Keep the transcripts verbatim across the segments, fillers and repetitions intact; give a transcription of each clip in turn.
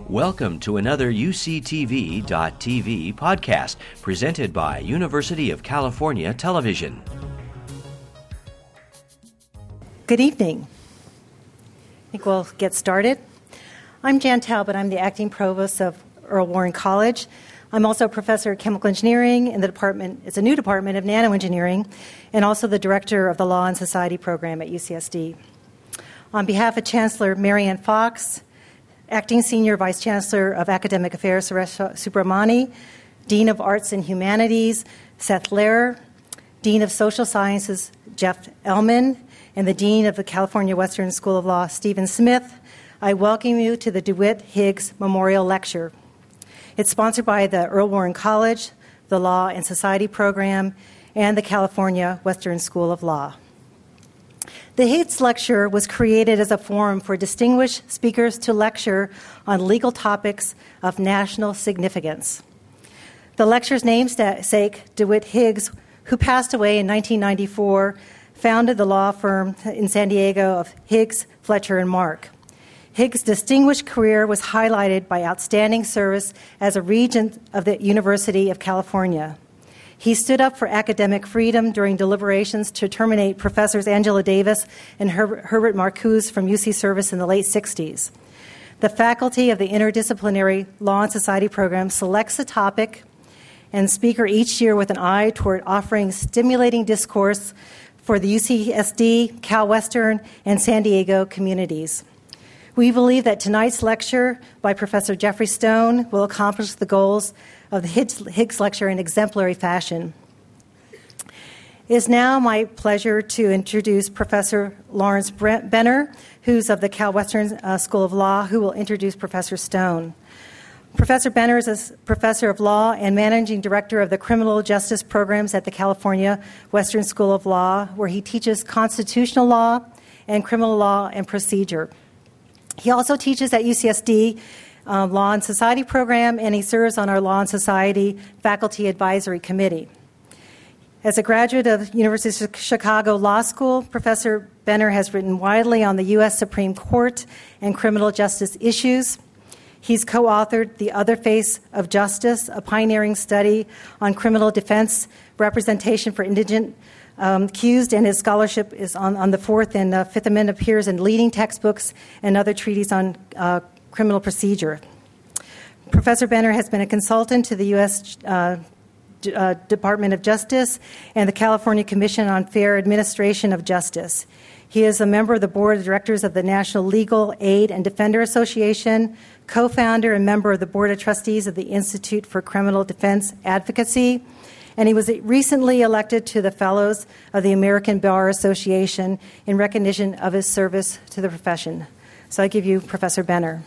Welcome to another U C T V dot T V podcast presented by University of California Television. Good evening. I think we'll get started. I'm Jan Talbot. I'm the acting provost of Earl Warren College. I'm also a professor of chemical engineering in the department, it's a new department of nanoengineering, and also the director of the Law and Society program at U C S D. On behalf of Chancellor Marianne Fox, Acting Senior Vice Chancellor of Academic Affairs, Suresh Subramani, Dean of Arts and Humanities, Seth Lehrer, Dean of Social Sciences, Jeff Elman, and the Dean of the California Western School of Law, Stephen Smith, I welcome you to the DeWitt Higgs Memorial Lecture. It's sponsored by the Earl Warren College, the Law and Society program, and the California Western School of Law. The Higgs Lecture was created as a forum for distinguished speakers to lecture on legal topics of national significance. The lecture's namesake, DeWitt Higgs, who passed away in nineteen ninety-four, founded the law firm in San Diego of Higgs, Fletcher, and Mark. Higgs' distinguished career was highlighted by outstanding service as a regent of the University of California. He stood up for academic freedom during deliberations to terminate Professors Angela Davis and Her- Herbert Marcuse from U C service in the late sixties. The faculty of the Interdisciplinary Law and Society program selects a topic and speaker each year with an eye toward offering stimulating discourse for the U C S D, Cal Western, and San Diego communities. We believe that tonight's lecture by Professor Jeffrey Stone will accomplish the goals of the Higgs Lecture in exemplary fashion. It is now my pleasure to introduce Professor Lawrence Benner, who's of the Cal Western uh, School of Law, who will introduce Professor Stone. Professor Benner is a professor of law and managing director of the criminal justice programs at the California Western School of Law, where he teaches constitutional law and criminal law and procedure. He also teaches at U C S D uh, Law and Society program, and he serves on our Law and Society Faculty Advisory Committee. As a graduate of University of Chicago Law School, Professor Benner has written widely on the U S Supreme Court and criminal justice issues. He's co-authored The Other Face of Justice, a pioneering study on criminal defense representation for indigent um, accused, and his scholarship is on, on the Fourth and uh, Fifth Amendment, appears in leading textbooks and other treatises on uh, criminal procedure. Professor Benner has been a consultant to the U S Uh, D- uh, Department of Justice and the California Commission on Fair Administration of Justice. He is a member of the board of directors of the National Legal Aid and Defender Association, co-founder and member of the board of trustees of the Institute for Criminal Defense Advocacy, and he was recently elected to the Fellows of the American Bar Association in recognition of his service to the profession. So I give you Professor Benner.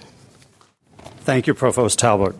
Thank you, Provost Talbot.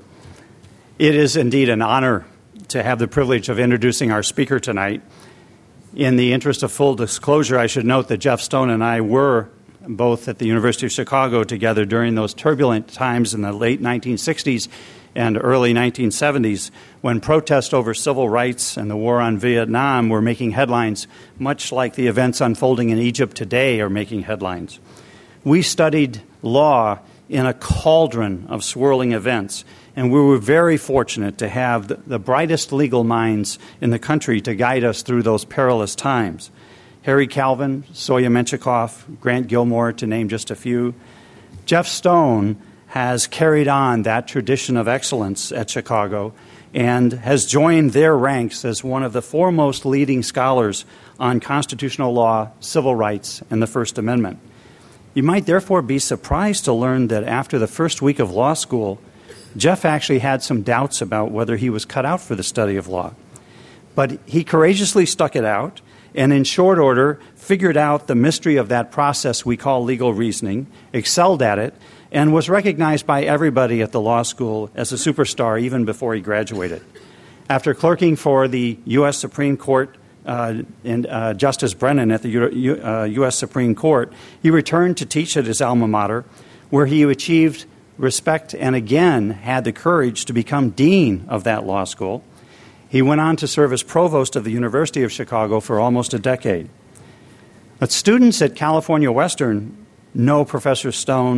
It is indeed an honor to have the privilege of introducing our speaker tonight. In the interest of full disclosure, I should note that Jeff Stone and I were both at the University of Chicago together during those turbulent times in the late nineteen sixties and early nineteen seventies when protests over civil rights and the war on Vietnam were making headlines, much like the events unfolding in Egypt today are making headlines. We studied law in a cauldron of swirling events, and we were very fortunate to have the, the brightest legal minds in the country to guide us through those perilous times. Harry Calvin, Soya Menchikoff, Grant Gilmore, to name just a few. Jeff Stone has carried on that tradition of excellence at Chicago and has joined their ranks as one of the foremost leading scholars on constitutional law, civil rights, and the First Amendment. You might therefore be surprised to learn that after the first week of law school, Jeff actually had some doubts about whether he was cut out for the study of law. But he courageously stuck it out and in short order figured out the mystery of that process we call legal reasoning, excelled at it, and was recognized by everybody at the law school as a superstar even before he graduated. After clerking for the U S Supreme Court uh, and uh, Justice Brennan at the U- uh, U S Supreme Court, he returned to teach at his alma mater, where he achieved respect and again had the courage to become dean of that law school. He went on to serve as provost of the University of Chicago for almost a decade. But students at California Western know Professor Stone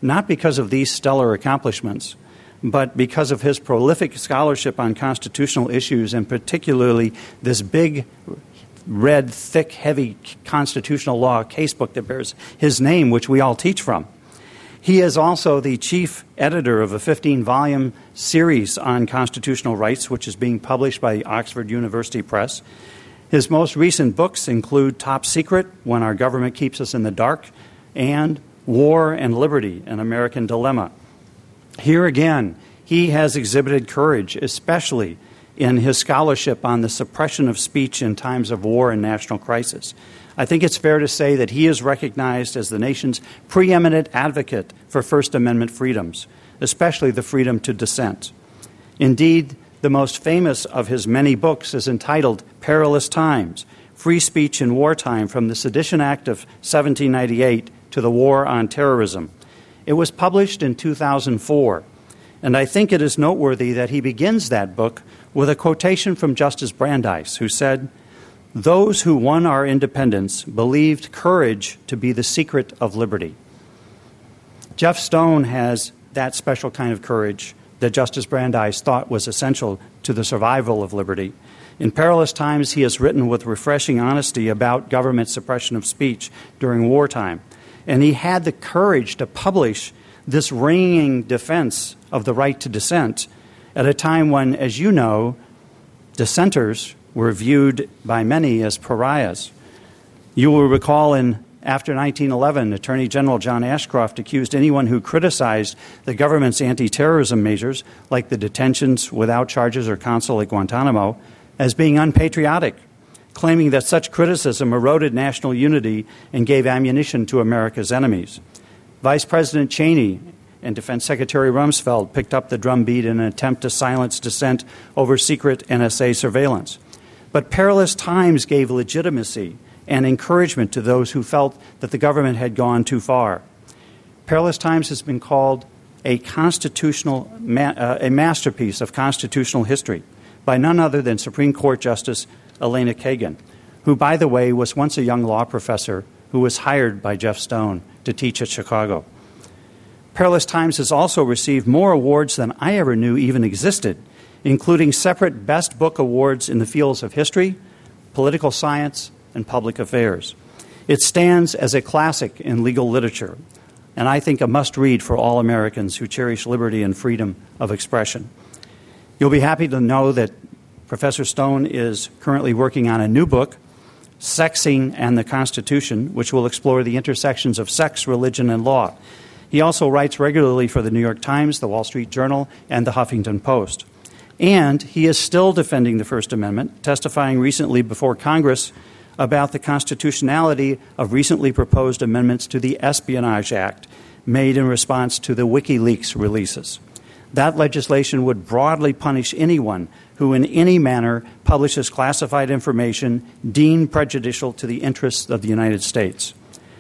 not because of these stellar accomplishments, but because of his prolific scholarship on constitutional issues, and particularly this big, red, thick, heavy constitutional law casebook that bears his name, which we all teach from. He is also the chief editor of a fifteen-volume series on constitutional rights, which is being published by the Oxford University Press. His most recent books include Top Secret, When Our Government Keeps Us in the Dark, and War and Liberty, An American Dilemma. Here again, he has exhibited courage, especially in his scholarship on the suppression of speech in times of war and national crisis. I think it's fair to say that he is recognized as the nation's preeminent advocate for First Amendment freedoms, especially the freedom to dissent. Indeed, the most famous of his many books is entitled Perilous Times, Free Speech in Wartime from the Sedition Act of seventeen ninety-eight to the War on Terrorism. It was published in two thousand four, and I think it is noteworthy that he begins that book with a quotation from Justice Brandeis, who said, "Those who won our independence believed courage to be the secret of liberty." Jeff Stone has that special kind of courage that Justice Brandeis thought was essential to the survival of liberty. In Perilous Times, he has written with refreshing honesty about government suppression of speech during wartime. And he had the courage to publish this ringing defense of the right to dissent at a time when, as you know, dissenters were viewed by many as pariahs. You will recall in after nineteen eleven, Attorney General John Ashcroft accused anyone who criticized the government's anti-terrorism measures, like the detentions without charges or counsel at Guantanamo, as being unpatriotic, claiming that such criticism eroded national unity and gave ammunition to America's enemies. Vice President Cheney and Defense Secretary Rumsfeld picked up the drumbeat in an attempt to silence dissent over secret N S A surveillance. But Perilous Times gave legitimacy and encouragement to those who felt that the government had gone too far. Perilous Times has been called a constitutional ma- uh, a masterpiece of constitutional history by none other than Supreme Court Justice Elena Kagan, who, by the way, was once a young law professor who was hired by Jeff Stone to teach at Chicago. Perilous Times has also received more awards than I ever knew even existed, including separate Best Book awards in the fields of history, political science, and public affairs. It stands as a classic in legal literature, and I think a must-read for all Americans who cherish liberty and freedom of expression. You'll be happy to know that Professor Stone is currently working on a new book, Sexing and the Constitution, which will explore the intersections of sex, religion, and law. He also writes regularly for the New York Times, the Wall Street Journal, and the Huffington Post. And he is still defending the First Amendment, testifying recently before Congress about the constitutionality of recently proposed amendments to the Espionage Act made in response to the WikiLeaks releases. That legislation would broadly punish anyone who in any manner publishes classified information deemed prejudicial to the interests of the United States.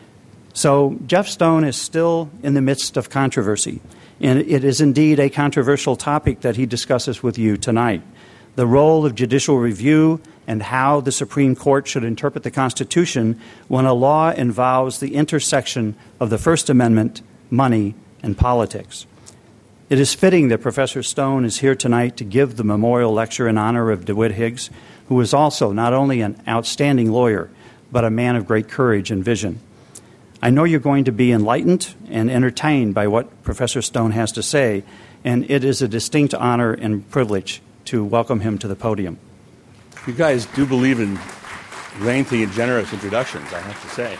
So Jeff Stone is still in the midst of controversy, and it is indeed a controversial topic that he discusses with you tonight. The role of judicial review and how the Supreme Court should interpret the Constitution when a law involves the intersection of the First Amendment, money, and politics. It is fitting that Professor Stone is here tonight to give the memorial lecture in honor of DeWitt Higgs, who is also not only an outstanding lawyer, but a man of great courage and vision. I know you're going to be enlightened and entertained by what Professor Stone has to say, and it is a distinct honor and privilege to welcome him to the podium. You guys do believe in lengthy and generous introductions, I have to say.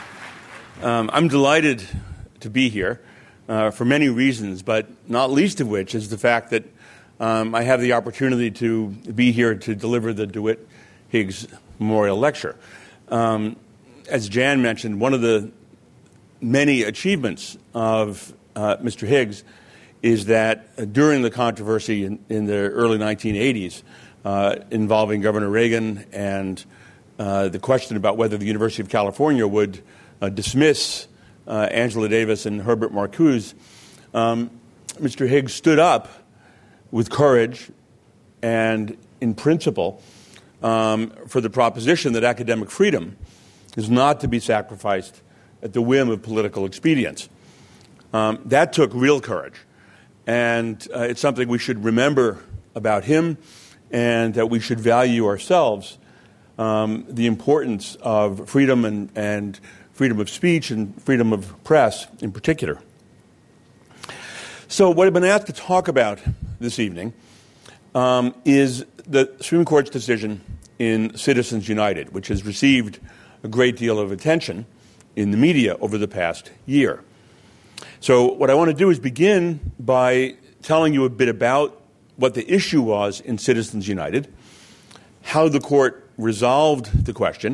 Um, I'm delighted to be here uh, for many reasons, but not least of which is the fact that um, I have the opportunity to be here to deliver the DeWitt Higgs Memorial Lecture. Um, as Jan mentioned, one of the many achievements of uh, Mister Higgs is that uh, during the controversy in, in the early nineteen eighties uh, involving Governor Reagan and uh, the question about whether the University of California would uh, dismiss uh, Angela Davis and Herbert Marcuse, um, Mister Higgs stood up with courage and in principle um, for the proposition that academic freedom is not to be sacrificed at the whim of political expedience. Um, that took real courage, and uh, it's something we should remember about him, and that we should value ourselves, um, the importance of freedom and, and freedom of speech and freedom of press in particular. So what I've been asked to talk about this evening um, is the Supreme Court's decision in Citizens United, which has received a great deal of attention in the media over the past year. So what I want to do is begin by telling you a bit about what the issue was in Citizens United, how the court resolved the question,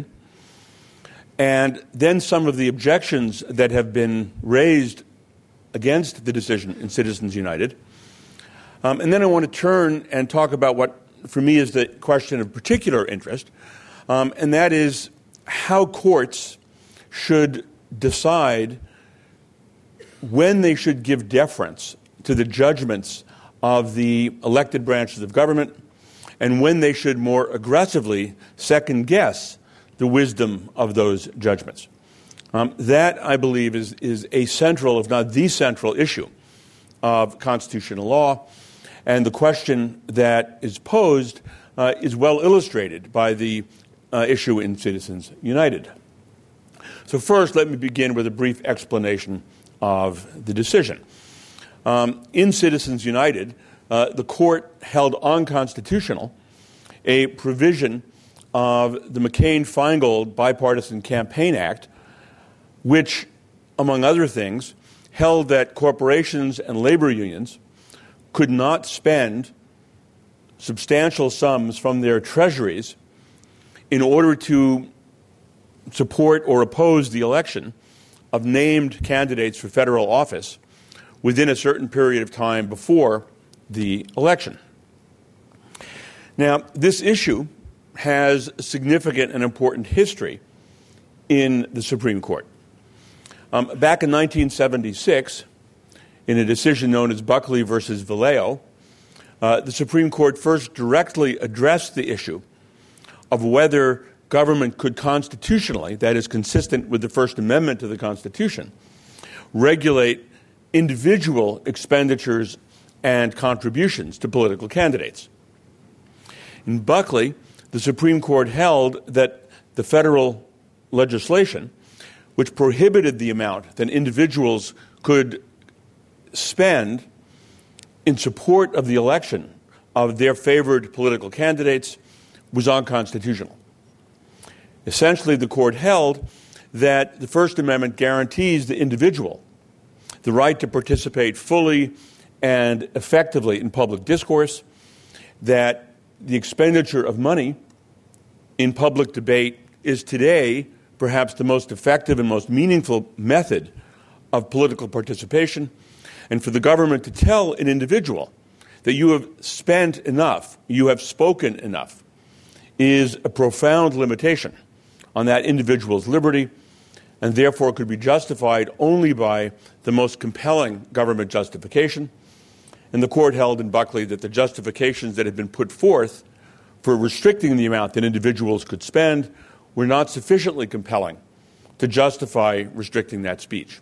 and then some of the objections that have been raised against the decision in Citizens United. Um, and then I want to turn and talk about what, for me, is the question of particular interest, um, and that is how courts should decide when they should give deference to the judgments of the elected branches of government and when they should more aggressively second-guess the wisdom of those judgments. Um, that, I believe, is, is a central, if not the central, issue of constitutional law. And the question that is posed uh, is well illustrated by the uh, issue in Citizens United. So first, let me begin with a brief explanation of the decision. Um, in Citizens United, uh, the court held unconstitutional a provision of the McCain-Feingold Bipartisan Campaign Act, which, among other things, held that corporations and labor unions could not spend substantial sums from their treasuries in order to support or oppose the election of named candidates for federal office within a certain period of time before the election. Now, this issue has significant and important history in the Supreme Court. Um, back in nineteen seventy-six, in a decision known as Buckley versus Vallejo, uh, the Supreme Court first directly addressed the issue of whether government could constitutionally, that is consistent with the First Amendment to the Constitution, regulate individual expenditures and contributions to political candidates. In Buckley, the Supreme Court held that the federal legislation, which prohibited the amount that individuals could spend in support of the election of their favored political candidates, was unconstitutional. Essentially, the court held that the First Amendment guarantees the individual the right to participate fully and effectively in public discourse, that the expenditure of money in public debate is today perhaps the most effective and most meaningful method of political participation, and for the government to tell an individual that you have spent enough, you have spoken enough, is a profound limitation on that individual's liberty, and therefore could be justified only by the most compelling government justification. And the court held in Buckley that the justifications that had been put forth for restricting the amount that individuals could spend were not sufficiently compelling to justify restricting that speech.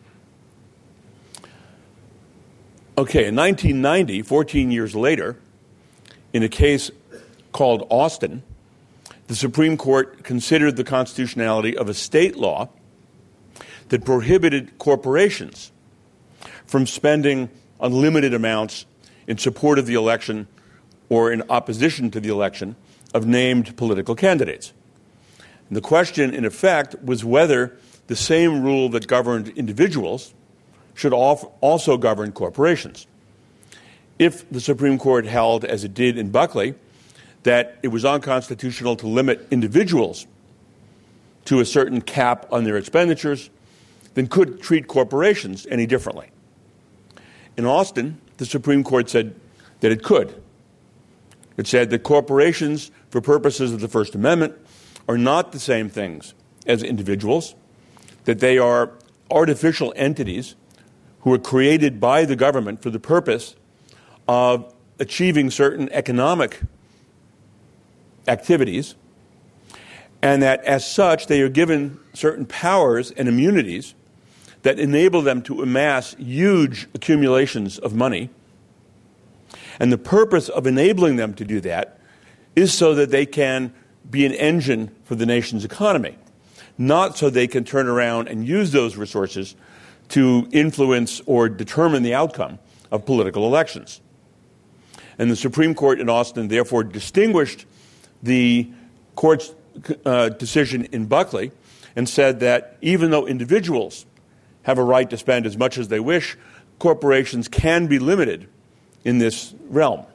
Okay, in nineteen ninety, fourteen years later, in a case called Austin, the Supreme Court considered the constitutionality of a state law that prohibited corporations from spending unlimited amounts in support of the election or in opposition to the election of named political candidates. And the question, in effect, was whether the same rule that governed individuals should also govern corporations. If the Supreme Court held, as it did in Buckley, that it was unconstitutional to limit individuals to a certain cap on their expenditures, then could treat corporations any differently. In Austin, the Supreme Court said that it could. It said that corporations, for purposes of the First Amendment, are not the same things as individuals, that they are artificial entities who are created by the government for the purpose of achieving certain economic activities, and that as such they are given certain powers and immunities that enable them to amass huge accumulations of money. And the purpose of enabling them to do that is so that they can be an engine for the nation's economy, not so they can turn around and use those resources to influence or determine the outcome of political elections. And the Supreme Court in Austin therefore distinguished the court's uh, decision in Buckley and said that even though individuals have a right to spend as much as they wish, corporations can be limited in this realm.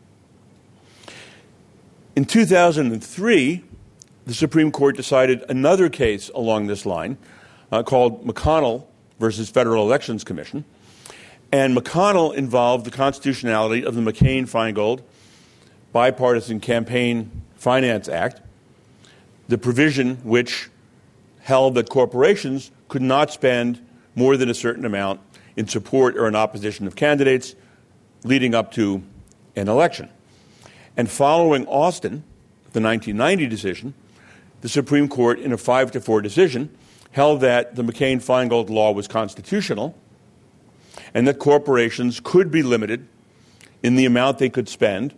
In two thousand three, the Supreme Court decided another case along this line uh, called McConnell versus Federal Elections Commission. And McConnell involved the constitutionality of the McCain-Feingold Bipartisan Campaign Finance Act, the provision which held that corporations could not spend more than a certain amount in support or in opposition of candidates leading up to an election. And following Austin, the nineteen ninety decision, the Supreme Court, in a five to four decision, held that the McCain-Feingold law was constitutional and that corporations could be limited in the amount they could spend.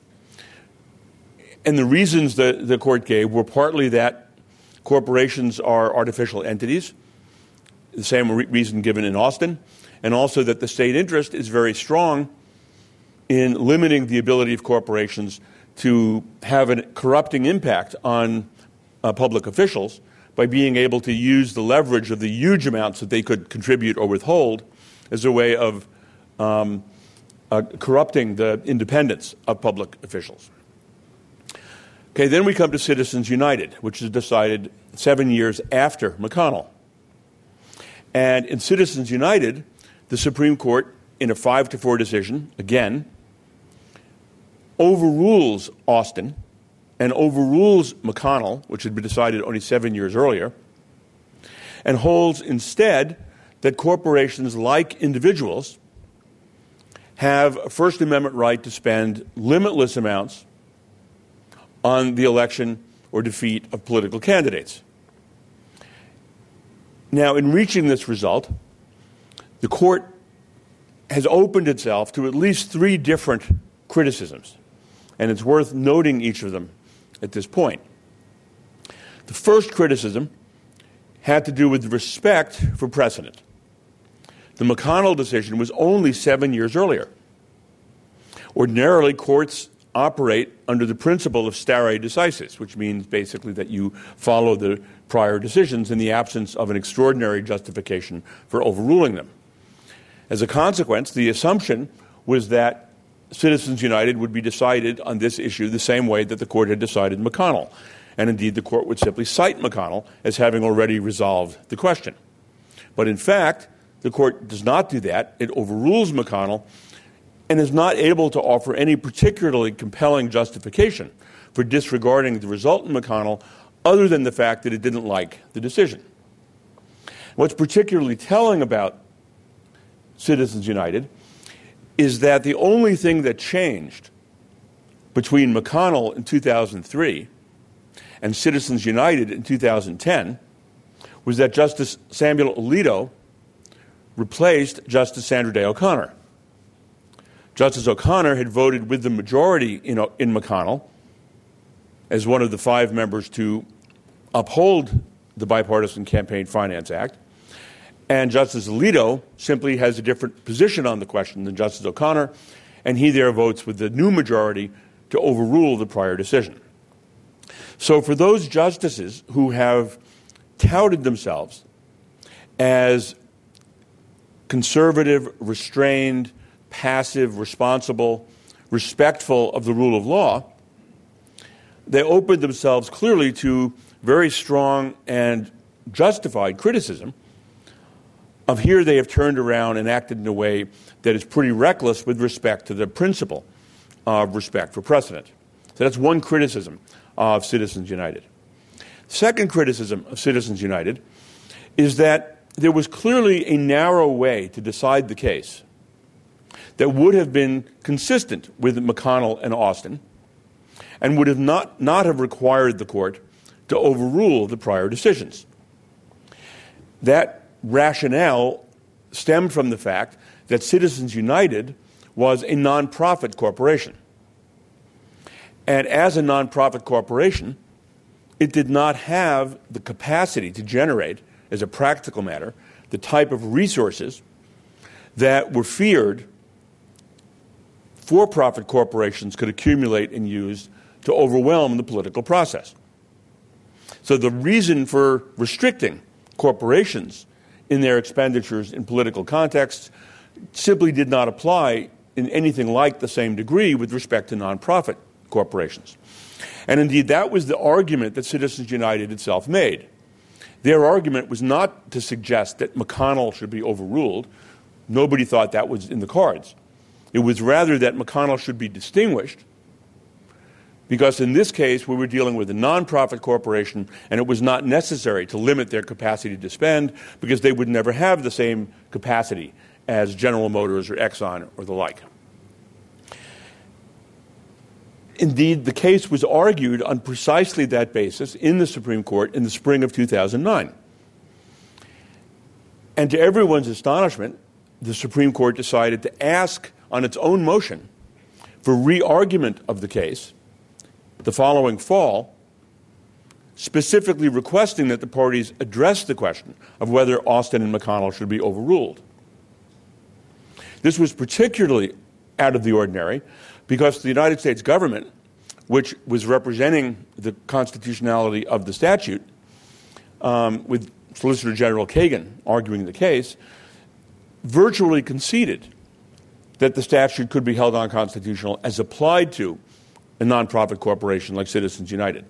And the reasons that the court gave were partly that corporations are artificial entities, the same re- reason given in Austin, and also that the state interest is very strong in limiting the ability of corporations to have a corrupting impact on uh, public officials by being able to use the leverage of the huge amounts that they could contribute or withhold as a way of um, uh, corrupting the independence of public officials. Okay, then we come to Citizens United, which was decided seven years after McConnell. And in Citizens United, the Supreme Court, in a five to four decision, again, overrules Austin and overrules McConnell, which had been decided only seven years earlier, and holds instead that corporations, like individuals, have a First Amendment right to spend limitless amounts on the election or defeat of political candidates. Now, in reaching this result, the court has opened itself to at least three different criticisms, and it's worth noting each of them at this point. The first criticism had to do with respect for precedent. The McConnell decision was only seven years earlier. Ordinarily, courts operate under the principle of stare decisis, which means basically that you follow the prior decisions in the absence of an extraordinary justification for overruling them. As a consequence, the assumption was that Citizens United would be decided on this issue the same way that the court had decided McConnell. And indeed, the court would simply cite McConnell as having already resolved the question. But in fact, the court does not do that. It overrules McConnell and is not able to offer any particularly compelling justification for disregarding the result in McConnell other than the fact that it didn't like the decision. What's particularly telling about Citizens United is that the only thing that changed between McConnell in two thousand three and Citizens United in two thousand ten was that Justice Samuel Alito replaced Justice Sandra Day O'Connor. Justice O'Connor had voted with the majority in, in McConnell as one of the five members to uphold the Bipartisan Campaign Finance Act, and Justice Alito simply has a different position on the question than Justice O'Connor, and he there votes with the new majority to overrule the prior decision. So for those justices who have touted themselves as conservative, restrained, passive, responsible, respectful of the rule of law, they opened themselves clearly to very strong and justified criticism of here they have turned around and acted in a way that is pretty reckless with respect to the principle of respect for precedent. So that's one criticism of Citizens United. Second criticism of Citizens United is that there was clearly a narrow way to decide the case that would have been consistent with McConnell and Austin and would have not, not have required the court to overrule the prior decisions. That rationale stemmed from the fact that Citizens United was a nonprofit corporation. And as a nonprofit corporation, it did not have the capacity to generate, as a practical matter, the type of resources that were feared for-profit corporations could accumulate and use to overwhelm the political process. So the reason for restricting corporations in their expenditures in political contexts simply did not apply in anything like the same degree with respect to nonprofit corporations. And indeed, that was the argument that Citizens United itself made. Their argument was not to suggest that McConnell should be overruled. Nobody thought that was in the cards. It was rather that McConnell should be distinguished, because in this case we were dealing with a nonprofit corporation and it was not necessary to limit their capacity to spend because they would never have the same capacity as General Motors or Exxon or the like. Indeed, the case was argued on precisely that basis in the Supreme Court in the spring of two thousand nine. And to everyone's astonishment, the Supreme Court decided to ask on its own motion for re-argument of the case the following fall, specifically requesting that the parties address the question of whether Austin and McConnell should be overruled. This was particularly out of the ordinary because the United States government, which was representing the constitutionality of the statute, um, with Solicitor General Kagan arguing the case, virtually conceded that the statute could be held unconstitutional as applied to a nonprofit corporation like Citizens United.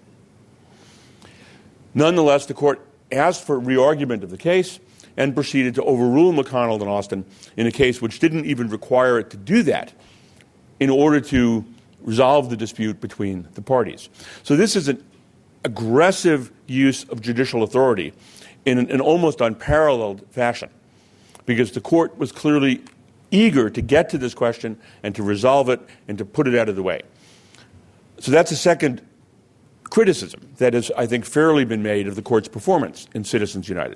Nonetheless, the court asked for re-argument of the case and proceeded to overrule McConnell and Austin in a case which didn't even require it to do that in order to resolve the dispute between the parties. So this is an aggressive use of judicial authority in an, an almost unparalleled fashion, because the court was clearly eager to get to this question and to resolve it and to put it out of the way. So that's a second criticism that has, I think, fairly been made of the court's performance in Citizens United.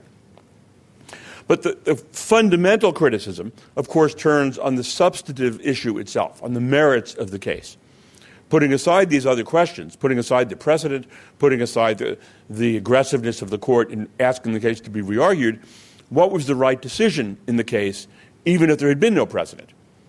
But the, the fundamental criticism, of course, turns on the substantive issue itself, on the merits of the case. Putting aside these other questions, putting aside the precedent, putting aside the, the aggressiveness of the court in asking the case to be re-argued, what was the right decision in the case, even if there had been no precedent?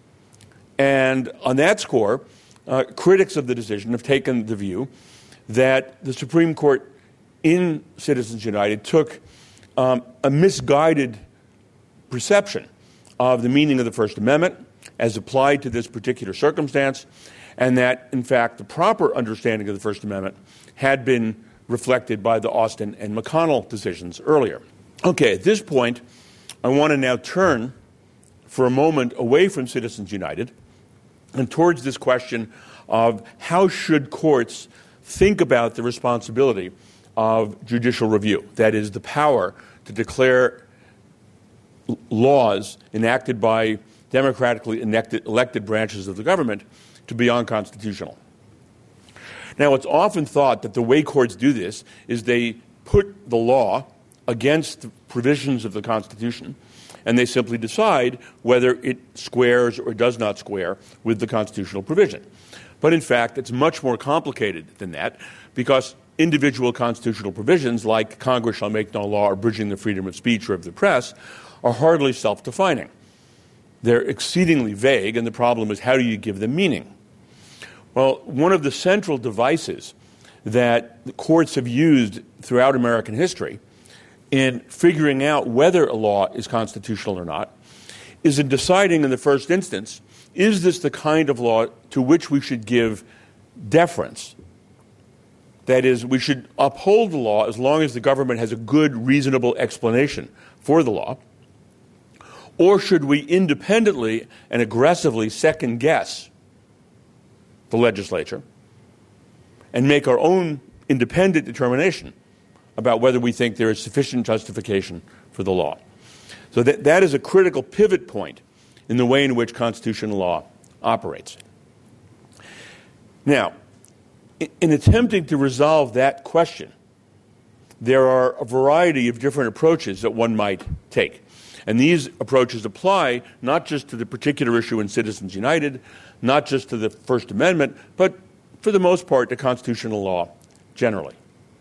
And on that score, uh, critics of the decision have taken the view that the Supreme Court in Citizens United took um, a misguided perception of the meaning of the First Amendment as applied to this particular circumstance, and that, in fact, the proper understanding of the First Amendment had been reflected by the Austin and McConnell decisions earlier. Okay, at this point, I want to now turn for a moment away from Citizens United and towards this question of how should courts think about the responsibility of judicial review, that is, the power to declare laws enacted by democratically elected, elected branches of the government to be unconstitutional. Now, it's often thought that the way courts do this is they put the law against the provisions of the Constitution, and they simply decide whether it squares or does not square with the constitutional provision. But in fact, it's much more complicated than that, because individual constitutional provisions, like Congress shall make no law abridging the freedom of speech or of the press, are hardly self-defining. They're exceedingly vague, and the problem is, how do you give them meaning? Well, one of the central devices that the courts have used throughout American history in figuring out whether a law is constitutional or not is in deciding in the first instance, is this the kind of law to which we should give deference? That is, we should uphold the law as long as the government has a good, reasonable explanation for the law, or should we independently and aggressively second-guess the legislature and make our own independent determination about whether we think there is sufficient justification for the law? So that, that is a critical pivot point in the way in which constitutional law operates. Now, in, in attempting to resolve that question, there are a variety of different approaches that one might take. And these approaches apply not just to the particular issue in Citizens United, not just to the First Amendment, but for the most part to constitutional law generally.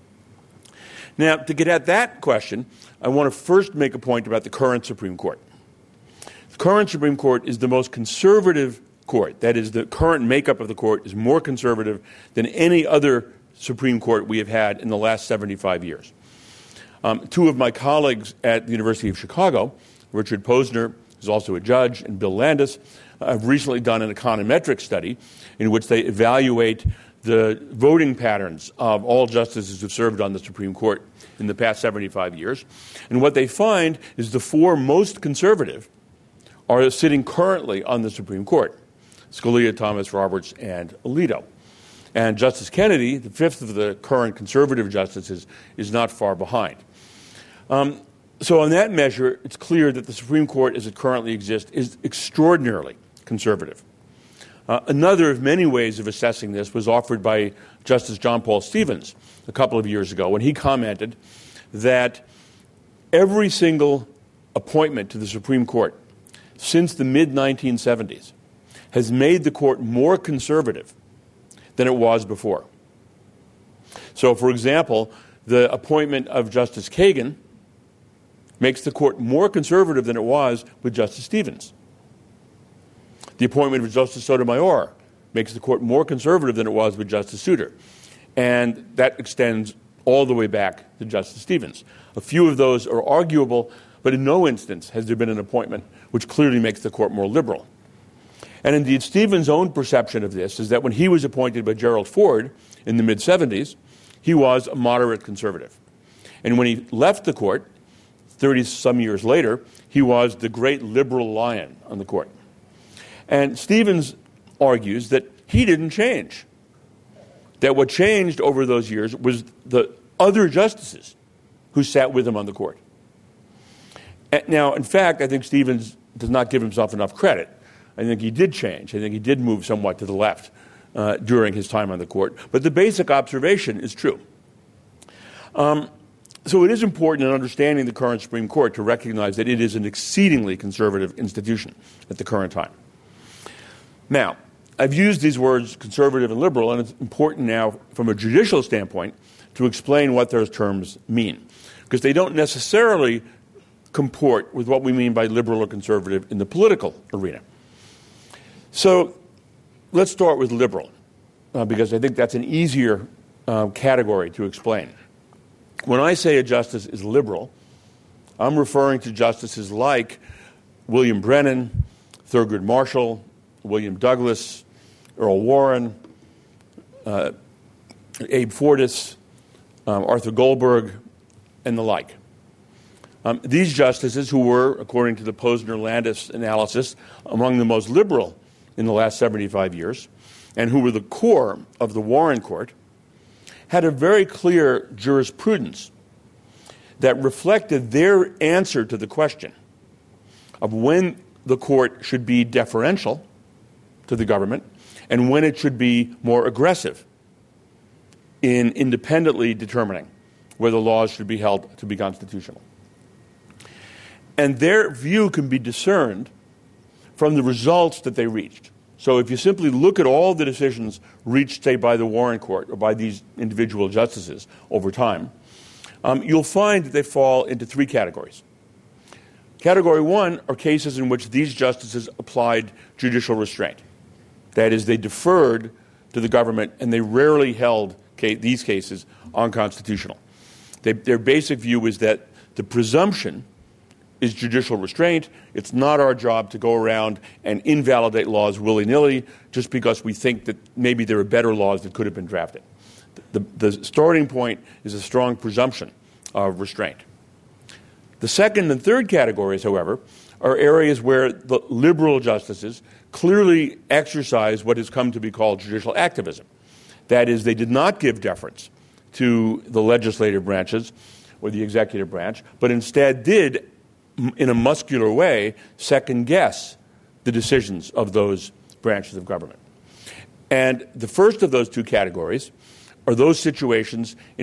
Now, to get at that question, I want to first make a point about the current Supreme Court. The current Supreme Court is the most conservative court. That is, the current makeup of the court is more conservative than any other Supreme Court we have had in the last seventy-five years. Um, two of my colleagues at the University of Chicago, Richard Posner, who's also a judge, and Bill Landis, uh, have recently done an econometric study in which they evaluate the voting patterns of all justices who've served on the Supreme Court in the past seventy-five years. And what they find is the four most conservative are sitting currently on the Supreme Court: Scalia, Thomas, Roberts, and Alito. And Justice Kennedy, the fifth of the current conservative justices, is not far behind. Um, so on that measure, it's clear that the Supreme Court as it currently exists is extraordinarily conservative. Uh, another of many ways of assessing this was offered by Justice John Paul Stevens a couple of years ago when he commented that every single appointment to the Supreme Court since the mid nineteen seventies has made the court more conservative than it was before. So, for example, the appointment of Justice Kagan makes the court more conservative than it was with Justice Stevens. The appointment of Justice Sotomayor makes the court more conservative than it was with Justice Souter. And that extends all the way back to Justice Stevens. A few of those are arguable, but in no instance has there been an appointment which clearly makes the court more liberal. And indeed, Stevens' own perception of this is that when he was appointed by Gerald Ford in the mid-seventies, he was a moderate conservative. And when he left the court, thirty-some years later, he was the great liberal lion on the court. And Stevens argues that he didn't change, that what changed over those years was the other justices who sat with him on the court. Now, in fact, I think Stevens does not give himself enough credit. I think he did change. I think he did move somewhat to the left uh, during his time on the court. But the basic observation is true. Um, so it is important in understanding the current Supreme Court to recognize that it is an exceedingly conservative institution at the current time. Now, I've used these words conservative and liberal, and it's important now from a judicial standpoint to explain what those terms mean, because they don't necessarily comport with what we mean by liberal or conservative in the political arena. So let's start with liberal, uh, because I think that's an easier uh, category to explain. When I say a justice is liberal, I'm referring to justices like William Brennan, Thurgood Marshall, William Douglas, Earl Warren, uh, Abe Fortas, um, Arthur Goldberg, and the like. Um, these justices, who were, according to the Posner-Landis analysis, among the most liberal in the last seventy-five years, and who were the core of the Warren Court, had a very clear jurisprudence that reflected their answer to the question of when the court should be deferential to the government and when it should be more aggressive in independently determining whether laws should be held to be constitutional. And their view can be discerned from the results that they reached. So if you simply look at all the decisions reached, say, by the Warren Court or by these individual justices over time, um, you'll find that they fall into three categories. Category one are cases in which these justices applied judicial restraint. That is, they deferred to the government and they rarely held ca- these cases unconstitutional. They, their basic view is that the presumption is judicial restraint. It's not our job to go around and invalidate laws willy-nilly just because we think that maybe there are better laws that could have been drafted. The, the starting point is a strong presumption of restraint. The second and third categories, however, are areas where the liberal justices clearly exercise what has come to be called judicial activism. That is, they did not give deference to the legislative branches or the executive branch, but instead did, in a muscular way, second-guess the decisions of those branches of government. And the first of those two categories are those situations in which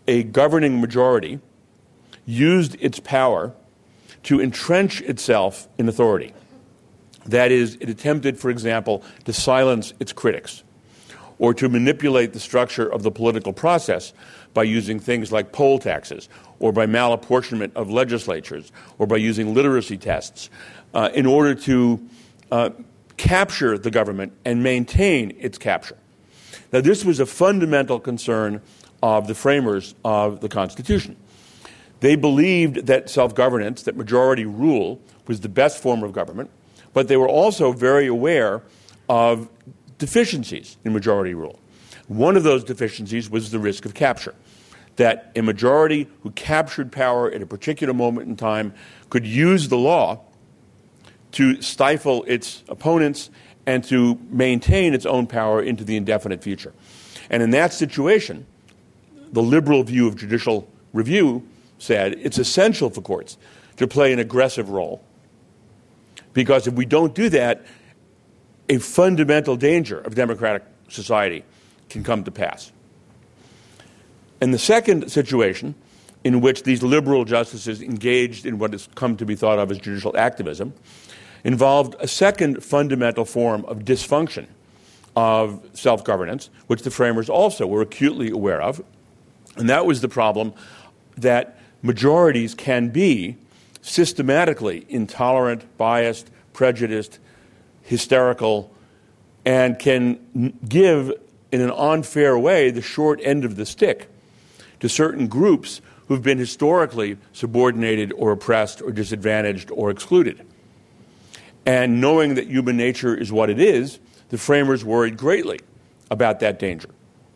a governing majority used its power to entrench itself in authority. That is, it attempted, for example, to silence its critics or to manipulate the structure of the political process by using things like poll taxes or by malapportionment of legislatures or by using literacy tests uh, in order to uh, capture the government and maintain its capture. Now, this was a fundamental concern of the framers of the Constitution. They believed that self-governance, that majority rule, was the best form of government, but they were also very aware of deficiencies in majority rule. One of those deficiencies was the risk of capture, that a majority who captured power at a particular moment in time could use the law to stifle its opponents and to maintain its own power into the indefinite future. And in that situation, the liberal view of judicial review said it's essential for courts to play an aggressive role, because if we don't do that, a fundamental danger of democratic society can come to pass. And the second situation in which these liberal justices engaged in what has come to be thought of as judicial activism involved a second fundamental form of dysfunction of self-governance, which the framers also were acutely aware of, and that was the problem that majorities can be systematically intolerant, biased, prejudiced, hysterical, and can give, in an unfair way, the short end of the stick to certain groups who've been historically subordinated or oppressed or disadvantaged or excluded. And knowing that human nature is what it is, the framers worried greatly about that danger.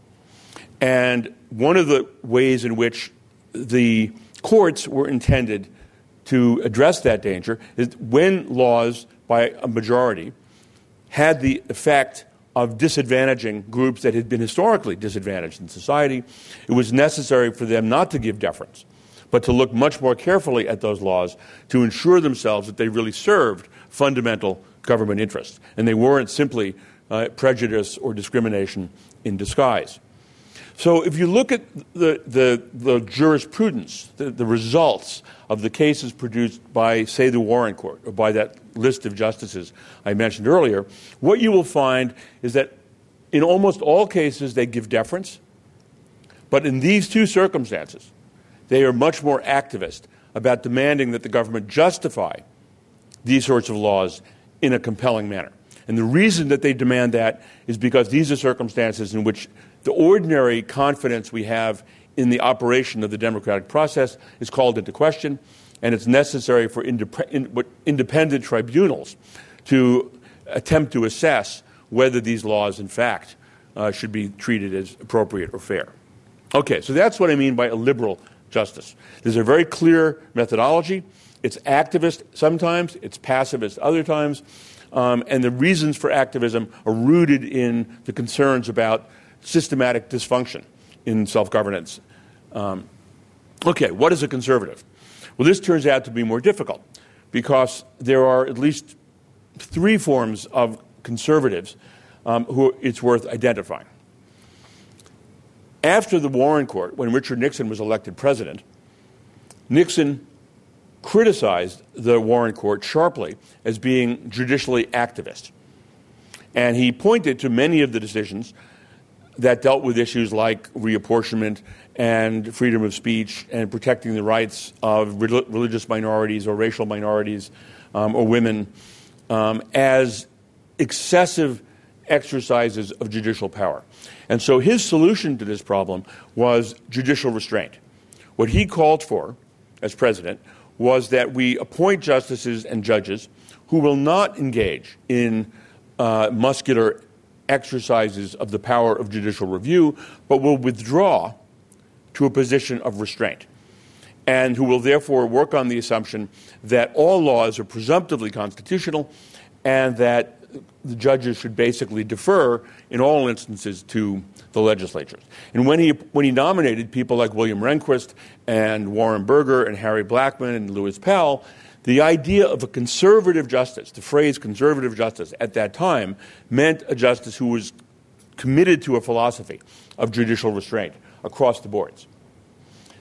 And one of the ways in which the courts were intended to address that danger is when laws by a majority had the effect of disadvantaging groups that had been historically disadvantaged in society, it was necessary for them not to give deference, but to look much more carefully at those laws to ensure themselves that they really served fundamental government interests, and they weren't simply uh, prejudice or discrimination in disguise. So if you look at the, the, the jurisprudence, the, the results of the cases produced by, say, the Warren Court, or by that list of justices I mentioned earlier, what you will find is that in almost all cases they give deference, but in these two circumstances, they are much more activist about demanding that the government justify these sorts of laws in a compelling manner. And the reason that they demand that is because these are circumstances in which the ordinary confidence we have in the operation of the democratic process is called into question, and it's necessary for indep- in, independent tribunals to attempt to assess whether these laws, in fact, uh, should be treated as appropriate or fair. Okay, so that's what I mean by a liberal justice. There's a very clear methodology. It's activist sometimes, it's pacifist other times, um, and the reasons for activism are rooted in the concerns about systematic dysfunction in self-governance. Um, okay, what is a conservative? Well, this turns out to be more difficult because there are at least three forms of conservatives um, who it's worth identifying. After the Warren Court, when Richard Nixon was elected president, Nixon criticized the Warren Court sharply as being judicially activist. And he pointed to many of the decisions that dealt with issues like reapportionment and freedom of speech and protecting the rights of re- religious minorities or racial minorities um, or women um, as excessive exercises of judicial power. And so his solution to this problem was judicial restraint. What he called for as president was that we appoint justices and judges who will not engage in uh, muscular exercises of the power of judicial review, but will withdraw to a position of restraint, and who will therefore work on the assumption that all laws are presumptively constitutional and that the judges should basically defer in all instances to the legislatures. And when he when he nominated people like William Rehnquist and Warren Burger and Harry Blackmun and Lewis Powell, the idea of a conservative justice, the phrase conservative justice at that time, meant a justice who was committed to a philosophy of judicial restraint across the boards.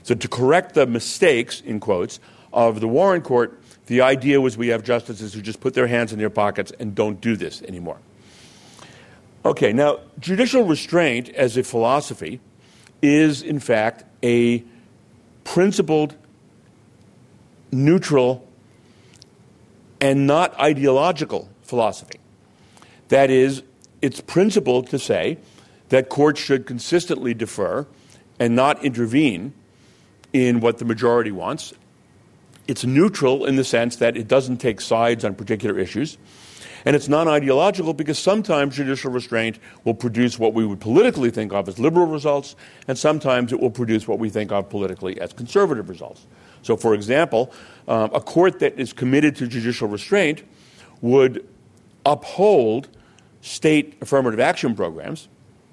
So to correct the mistakes, in quotes, of the Warren Court, the idea was we have justices who just put their hands in their pockets and don't do this anymore. Okay, now, judicial restraint as a philosophy is, in fact, a principled, neutral, and not ideological philosophy. That is, it's principled to say that courts should consistently defer and not intervene in what the majority wants. It's neutral in the sense that it doesn't take sides on particular issues. And it's non-ideological because sometimes judicial restraint will produce what we would politically think of as liberal results, and sometimes it will produce what we think of politically as conservative results. So, for example, um, a court that is committed to judicial restraint would uphold state affirmative action programs,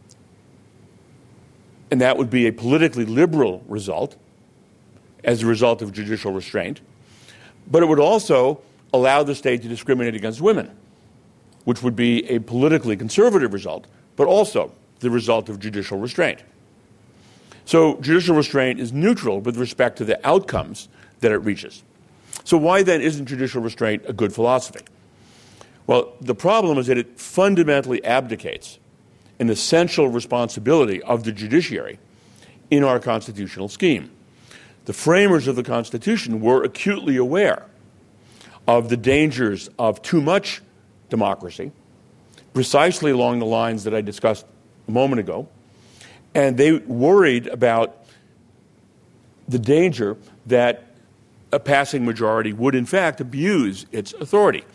and that would be a politically liberal result as a result of judicial restraint. But it would also allow the state to discriminate against women, which would be a politically conservative result, but also the result of judicial restraint. So judicial restraint is neutral with respect to the outcomes that it reaches. So why then isn't judicial restraint a good philosophy? Well, the problem is that it fundamentally abdicates an essential responsibility of the judiciary in our constitutional scheme. The framers of the Constitution were acutely aware of the dangers of too much democracy, precisely along the lines that I discussed a moment ago, and they worried about the danger that a passing majority would in fact abuse its authority.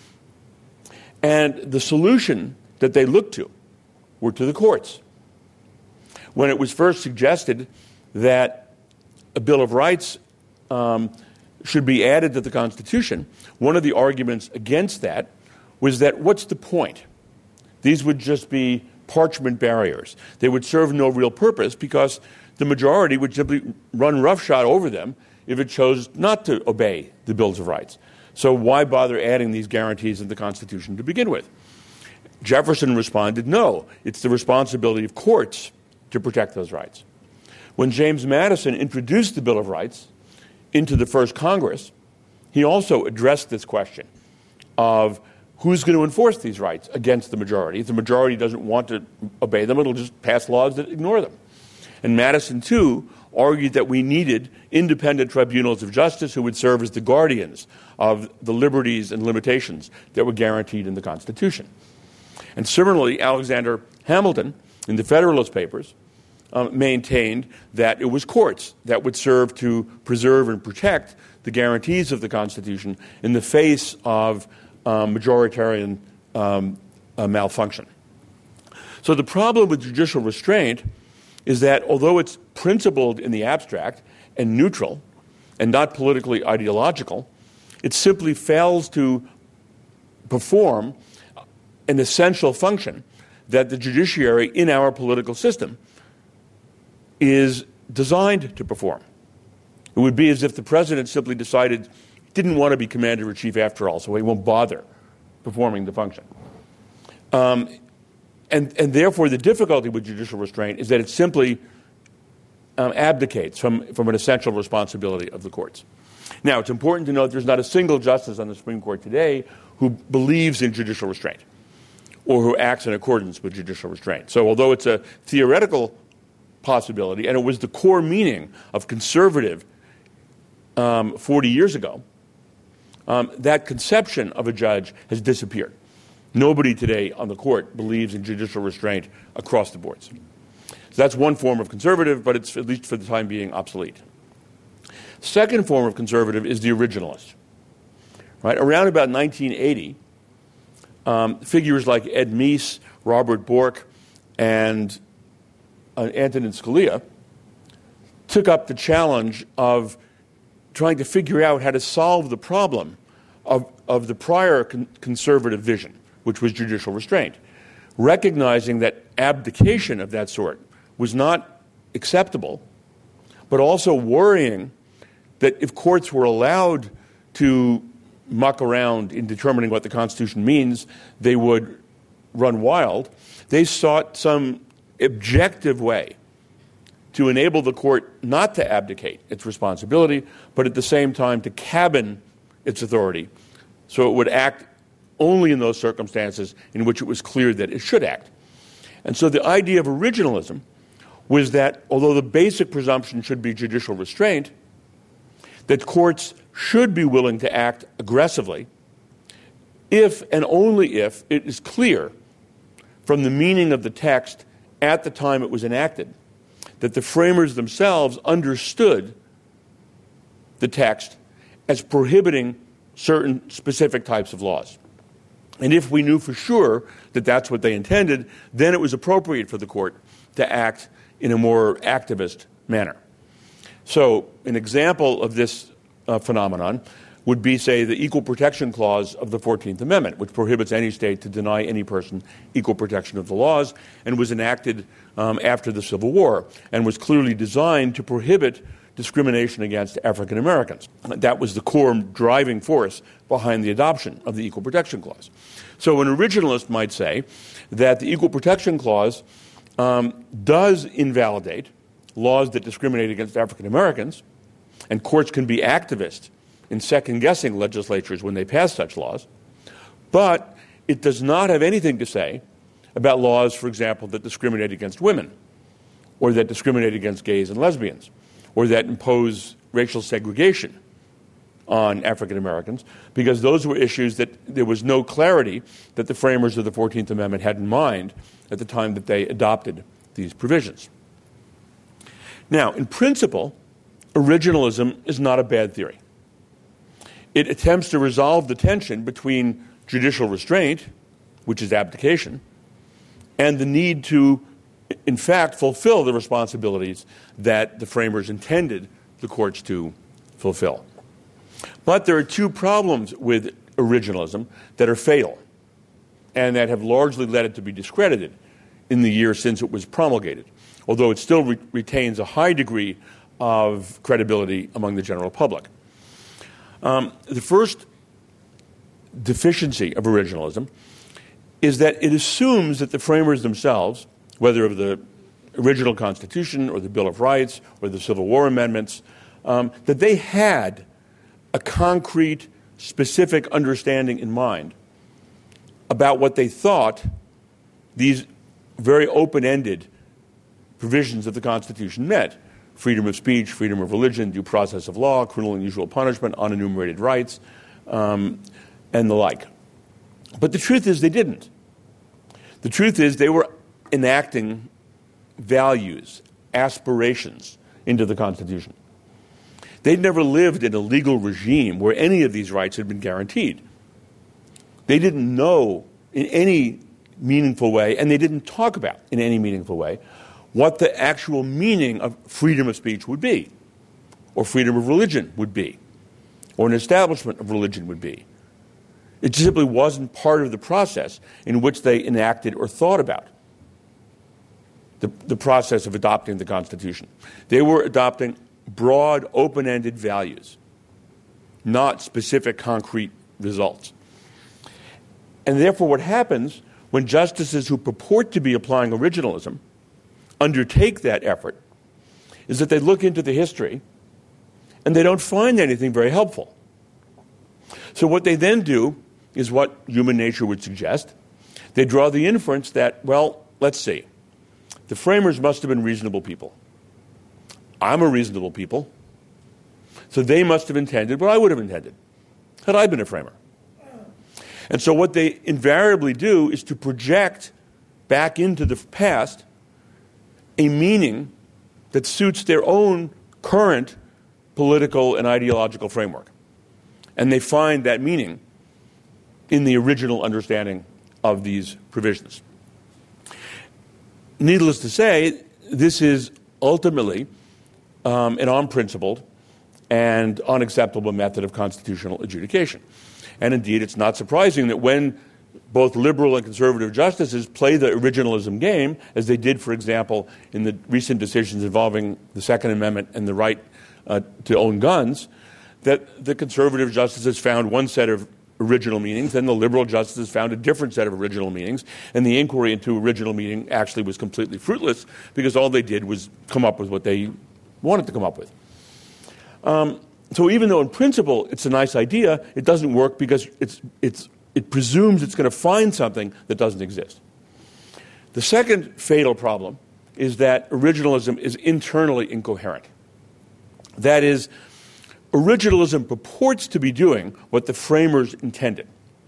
And the solution that they looked to were to the courts. When it was first suggested that a Bill of Rights um, should be added to the Constitution, one of the arguments against that was that what's the point? These would just be parchment barriers. They would serve no real purpose because the majority would simply run roughshod over them if it chose not to obey the Bills of Rights. So why bother adding these guarantees in the Constitution to begin with? Jefferson responded, no, it's the responsibility of courts to protect those rights. When James Madison introduced the Bill of Rights into the first Congress, he also addressed this question of who's going to enforce these rights against the majority. If the majority doesn't want to obey them, it'll just pass laws that ignore them. And Madison, too, argued that we needed independent tribunals of justice who would serve as the guardians of the liberties and limitations that were guaranteed in the Constitution. And similarly, Alexander Hamilton, in the Federalist Papers, um, maintained that it was courts that would serve to preserve and protect the guarantees of the Constitution in the face of um, majoritarian um, uh, malfunction. So the problem with judicial restraint is that although it's principled in the abstract and neutral and not politically ideological, it simply fails to perform an essential function that the judiciary in our political system is designed to perform. It would be as if the president simply decided he didn't want to be commander-in-chief after all, so he won't bother performing the function. Um, and, and therefore, the difficulty with judicial restraint is that it simply um, abdicates from, from an essential responsibility of the courts. Now, it's important to note there's not a single justice on the Supreme Court today who believes in judicial restraint or who acts in accordance with judicial restraint. So although it's a theoretical possibility, and it was the core meaning of conservative um, forty years ago, um, that conception of a judge has disappeared. Nobody today on the court believes in judicial restraint across the boards. So that's one form of conservative, but it's, at least for the time being, obsolete. Second form of conservative is the originalist. Right? Around about nineteen eighty, um, figures like Ed Meese, Robert Bork, and uh, Antonin Scalia took up the challenge of trying to figure out how to solve the problem of, of the prior con- conservative vision, which was judicial restraint, recognizing that abdication of that sort was not acceptable, but also worrying that if courts were allowed to muck around in determining what the Constitution means, they would run wild. They sought some objective way to enable the court not to abdicate its responsibility, but at the same time to cabin its authority so it would act only in those circumstances in which it was clear that it should act. And so the idea of originalism was that although the basic presumption should be judicial restraint, that courts should be willing to act aggressively if and only if it is clear from the meaning of the text at the time it was enacted that the framers themselves understood the text as prohibiting certain specific types of laws. And if we knew for sure that that's what they intended, then it was appropriate for the court to act in a more activist manner. So an example of this uh, phenomenon would be, say, the Equal Protection Clause of the fourteenth Amendment, which prohibits any state to deny any person equal protection of the laws, and was enacted um, after the Civil War, and was clearly designed to prohibit discrimination against African Americans. That was the core driving force behind the adoption of the Equal Protection Clause. So an originalist might say that the Equal Protection Clause um, does invalidate laws that discriminate against African Americans, and courts can be activist in second-guessing legislatures when they pass such laws, but it does not have anything to say about laws, for example, that discriminate against women, or that discriminate against gays and lesbians, or that impose racial segregation on African Americans, because those were issues that there was no clarity that the framers of the fourteenth Amendment had in mind at the time that they adopted these provisions. Now, in principle, originalism is not a bad theory. It attempts to resolve the tension between judicial restraint, which is abdication, and the need to, in fact, fulfill the responsibilities that the framers intended the courts to fulfill. But there are two problems with originalism that are fatal and that have largely led it to be discredited in the years since it was promulgated, although it still re- retains a high degree of credibility among the general public. Um, the first deficiency of originalism is that it assumes that the framers themselves, whether of the original Constitution or the Bill of Rights or the Civil War amendments, um, that they had a concrete, specific understanding in mind about what they thought these very open-ended provisions of the Constitution meant: freedom of speech, freedom of religion, due process of law, criminal and usual punishment, unenumerated rights, um, and the like. But the truth is they didn't. The truth is they were enacting values, aspirations into the Constitution. They'd never lived in a legal regime where any of these rights had been guaranteed. They didn't know in any meaningful way, and they didn't talk about in any meaningful way, what the actual meaning of freedom of speech would be, or freedom of religion would be, or an establishment of religion would be. It simply wasn't part of the process in which they enacted or thought about the, the process of adopting the Constitution. They were adopting broad, open-ended values, not specific, concrete results. And therefore what happens when justices who purport to be applying originalism undertake that effort is that they look into the history and they don't find anything very helpful. So what they then do is what human nature would suggest. They draw the inference that, well, let's see, the framers must have been reasonable people. I'm a reasonable people, so they must have intended what I would have intended had I been a framer. And so what they invariably do is to project back into the past a meaning that suits their own current political and ideological framework. And they find that meaning in the original understanding of these provisions. Needless to say, this is ultimately um, an unprincipled and unacceptable method of constitutional adjudication. And indeed, it's not surprising that when both liberal and conservative justices play the originalism game, as they did, for example, in the recent decisions involving the Second Amendment and the right uh, to own guns, that the conservative justices found one set of original meanings. Then the liberal justices found a different set of original meanings, and the inquiry into original meaning actually was completely fruitless because all they did was come up with what they wanted to come up with. Um, so even though in principle it's a nice idea, it doesn't work because it's, it's, it presumes it's going to find something that doesn't exist. The second fatal problem is that originalism is internally incoherent. That is, originalism purports to be doing what the framers intended.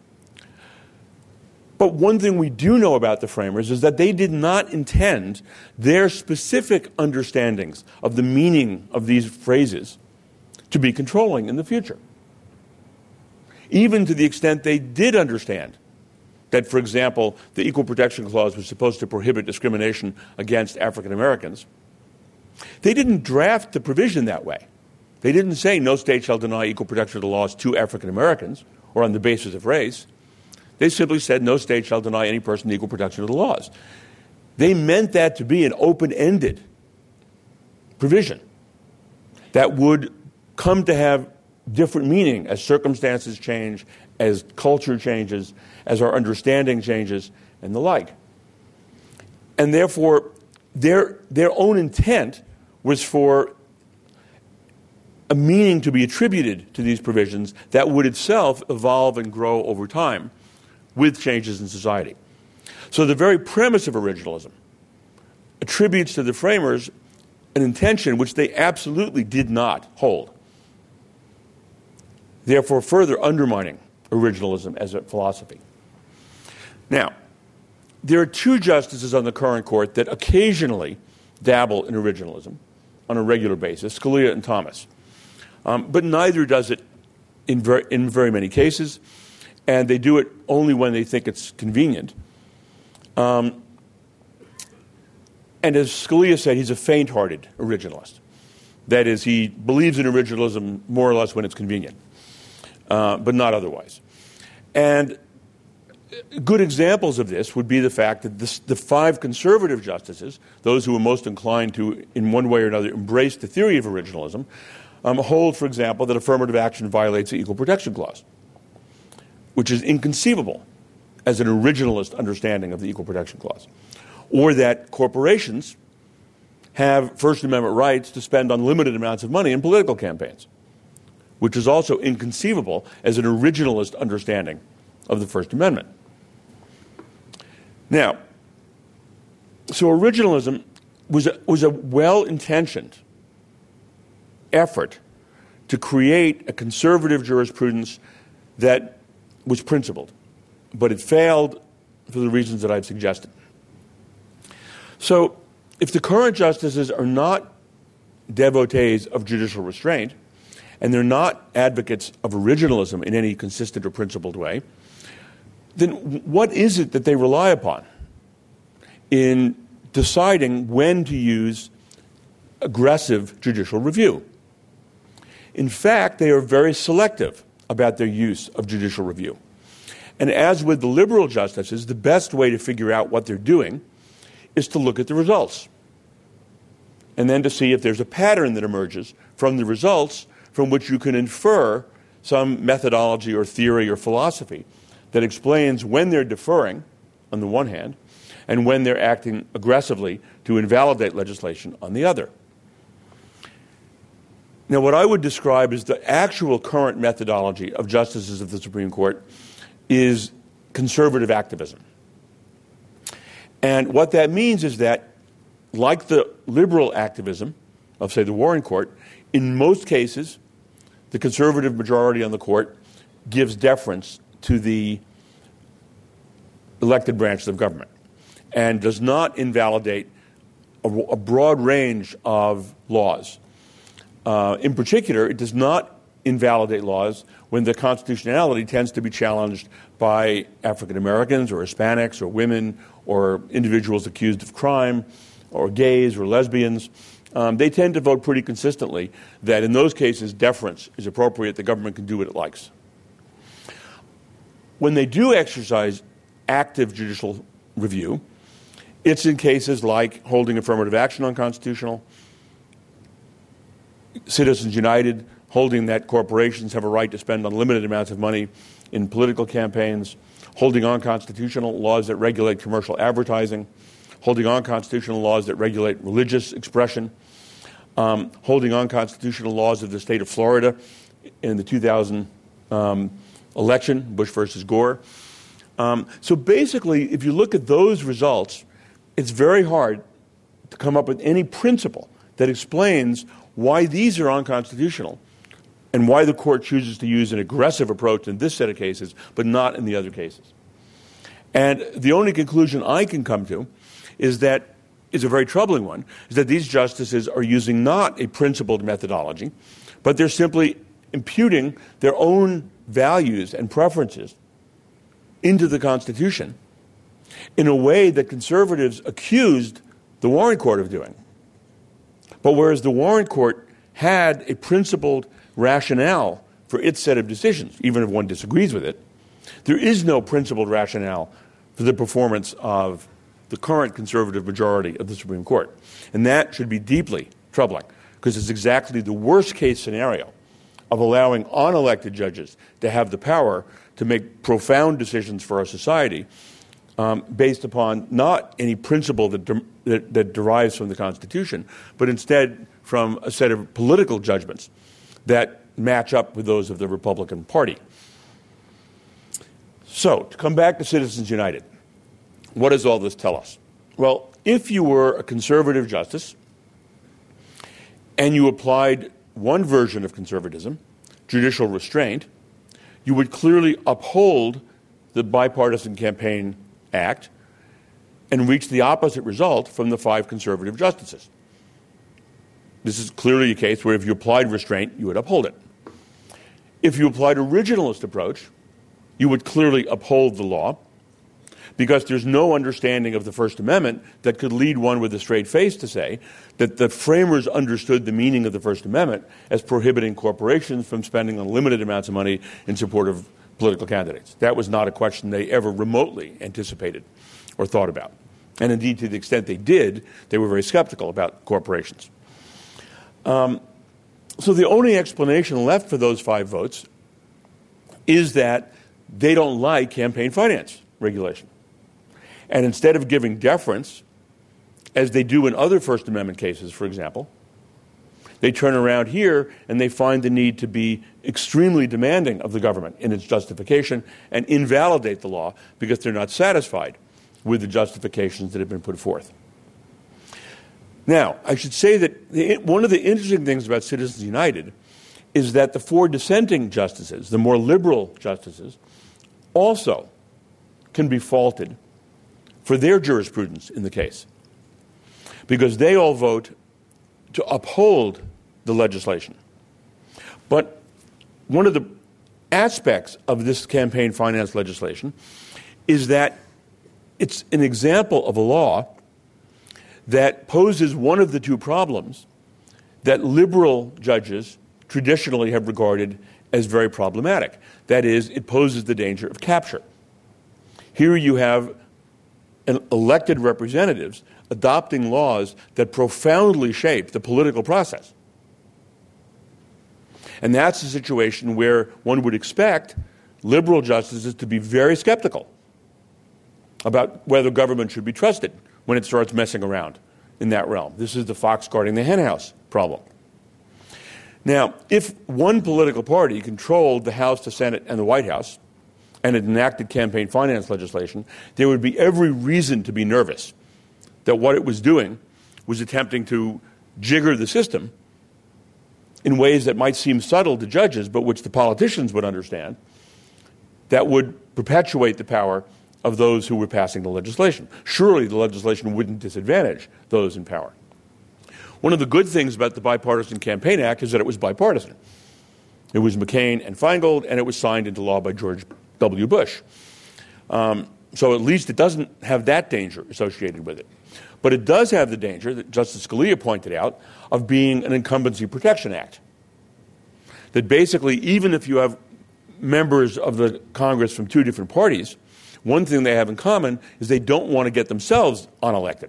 But one thing we do know about the framers is that they did not intend their specific understandings of the meaning of these phrases to be controlling in the future. Even to the extent they did understand that, for example, the Equal Protection Clause was supposed to prohibit discrimination against African Americans, they didn't draft the provision that way. They didn't say no state shall deny equal protection of the laws to African Americans or on the basis of race. They simply said no state shall deny any person the equal protection of the laws. They meant that to be an open-ended provision that would come to have different meaning as circumstances change, as culture changes, as our understanding changes, and the like. And therefore, their, their own intent was for a meaning to be attributed to these provisions that would itself evolve and grow over time with changes in society. So the very premise of originalism attributes to the framers an intention which they absolutely did not hold, therefore further undermining originalism as a philosophy. Now, there are two justices on the current court that occasionally dabble in originalism on a regular basis, Scalia and Thomas. Um, but neither does it in, ver- in very many cases, and they do it only when they think it's convenient. Um, and as Scalia said, he's a faint-hearted originalist. That is, he believes in originalism more or less when it's convenient, uh, but not otherwise. And good examples of this would be the fact that this, the five conservative justices, those who were most inclined to, in one way or another, embrace the theory of originalism, Um, hold, for example, that affirmative action violates the Equal Protection Clause, which is inconceivable as an originalist understanding of the Equal Protection Clause, or that corporations have First Amendment rights to spend unlimited amounts of money in political campaigns, which is also inconceivable as an originalist understanding of the First Amendment. Now, so originalism was a, was a well-intentioned effort to create a conservative jurisprudence that was principled, but it failed for the reasons that I've suggested. So if the current justices are not devotees of judicial restraint, and they're not advocates of originalism in any consistent or principled way, then what is it that they rely upon in deciding when to use aggressive judicial review? In fact, they are very selective about their use of judicial review. And as with the liberal justices, the best way to figure out what they're doing is to look at the results, and then to see if there's a pattern that emerges from the results from which you can infer some methodology or theory or philosophy that explains when they're deferring, on the one hand, and when they're acting aggressively to invalidate legislation on the other. Now, what I would describe as the actual current methodology of justices of the Supreme Court is conservative activism. And what that means is that, like the liberal activism of, say, the Warren Court, in most cases, the conservative majority on the court gives deference to the elected branches of government and does not invalidate a, a broad range of laws. Uh, in particular, it does not invalidate laws when the constitutionality tends to be challenged by African Americans or Hispanics or women or individuals accused of crime or gays or lesbians. Um, they tend to vote pretty consistently that in those cases deference is appropriate, the government can do what it likes. When they do exercise active judicial review, it's in cases like holding affirmative action unconstitutional, Citizens United holding that corporations have a right to spend unlimited amounts of money in political campaigns, holding unconstitutional laws that regulate commercial advertising, holding unconstitutional laws that regulate religious expression, um, holding unconstitutional laws of the state of Florida in the two thousand um, election, Bush versus Gore. Um, so basically, if you look at those results, it's very hard to come up with any principle that explains why these are unconstitutional and why the court chooses to use an aggressive approach in this set of cases, but not in the other cases. And the only conclusion I can come to is that is a very troubling one, is that these justices are using not a principled methodology, but they're simply imputing their own values and preferences into the Constitution in a way that conservatives accused the Warren Court of doing. But whereas the Warren Court had a principled rationale for its set of decisions, even if one disagrees with it, there is no principled rationale for the performance of the current conservative majority of the Supreme Court. And that should be deeply troubling, because it's exactly the worst-case scenario of allowing unelected judges to have the power to make profound decisions for our society um, based upon not any principle that, de- that, that derives from the Constitution, but instead from a set of political judgments that match up with those of the Republican Party. So, to come back to Citizens United, what does all this tell us? Well, if you were a conservative justice and you applied one version of conservatism, judicial restraint, you would clearly uphold the Bipartisan Campaign Act and reach the opposite result from the five conservative justices. This is clearly a case where if you applied restraint, you would uphold it. If you applied a originalist approach, you would clearly uphold the law, because there's no understanding of the First Amendment that could lead one with a straight face to say that the framers understood the meaning of the First Amendment as prohibiting corporations from spending unlimited amounts of money in support of political candidates. That was not a question they ever remotely anticipated or thought about. And indeed, to the extent they did, they were very skeptical about corporations. Um, so the only explanation left for those five votes is that they don't like campaign finance regulation. And instead of giving deference, as they do in other First Amendment cases, for example, they turn around here and they find the need to be extremely demanding of the government in its justification and invalidate the law because they're not satisfied with the justifications that have been put forth. Now, I should say that the, one of the interesting things about Citizens United is that the four dissenting justices, the more liberal justices, also can be faulted for their jurisprudence in the case, because they all vote to uphold the legislation. But one of the aspects of this campaign finance legislation is that it's an example of a law that poses one of the two problems that liberal judges traditionally have regarded as very problematic. That is, it poses the danger of capture. Here you have elected representatives adopting laws that profoundly shape the political process. And that's a situation where one would expect liberal justices to be very skeptical about whether government should be trusted when it starts messing around in that realm. This is the fox guarding the henhouse problem. Now, if one political party controlled the House, the Senate, and the White House, and it enacted campaign finance legislation, there would be every reason to be nervous that what it was doing was attempting to jigger the system in ways that might seem subtle to judges, but which the politicians would understand, that would perpetuate the power of those who were passing the legislation. Surely the legislation wouldn't disadvantage those in power. One of the good things about the Bipartisan Campaign Act is that it was bipartisan. It was McCain and Feingold, and it was signed into law by George W. Bush. Um, so at least it doesn't have that danger associated with it. But it does have the danger that Justice Scalia pointed out of being an incumbency protection act. That basically, even if you have members of the Congress from two different parties, one thing they have in common is they don't want to get themselves unelected.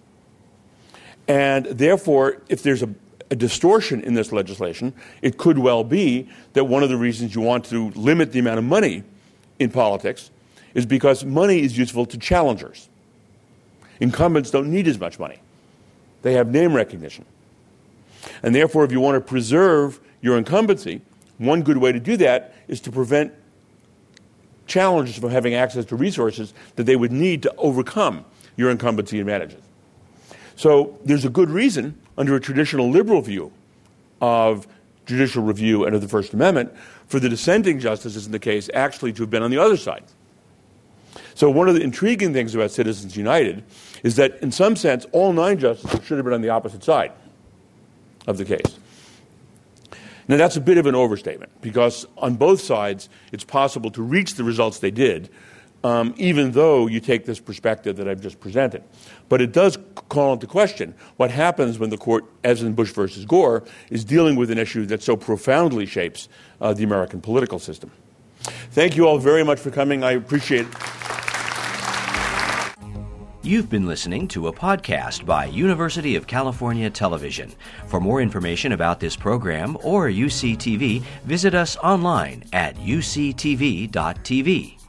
And therefore, if there's a, a distortion in this legislation, it could well be that one of the reasons you want to limit the amount of money in politics is because money is useful to challengers. Incumbents don't need as much money. They have name recognition. And therefore, if you want to preserve your incumbency, one good way to do that is to prevent challengers from having access to resources that they would need to overcome your incumbency advantages. So there's a good reason, under a traditional liberal view of judicial review under the First Amendment, for the dissenting justices in the case actually to have been on the other side. So one of the intriguing things about Citizens United is that, in some sense, all nine justices should have been on the opposite side of the case. Now, that's a bit of an overstatement, because on both sides, it's possible to reach the results they did, um, even though you take this perspective that I've just presented. But it does call into question what happens when the court, as in Bush versus Gore, is dealing with an issue that so profoundly shapes uh, the American political system. Thank you all very much for coming. I appreciate it. You've been listening to a podcast by University of California Television. For more information about this program or U C T V, visit us online at U C T V dot T V.